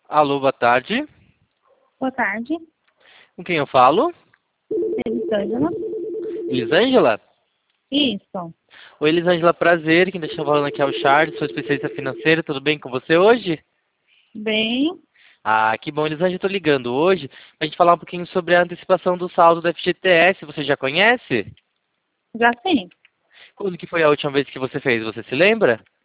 Alô, boa tarde. Boa tarde, Com quem eu falo? Elisângela. Elisângela? Isso, Oi, Elisângela, prazer. Quem está falando aqui é o Charles, sou especialista financeiro. Tudo bem com você hoje? bem, Ah, que bom, Elisângela. Eu tô ligando hoje pra gente falar um pouquinho sobre a antecipação do saldo do FGTS. Você já conhece? já sim. Quando que foi a última vez que você fez? Você se lembra?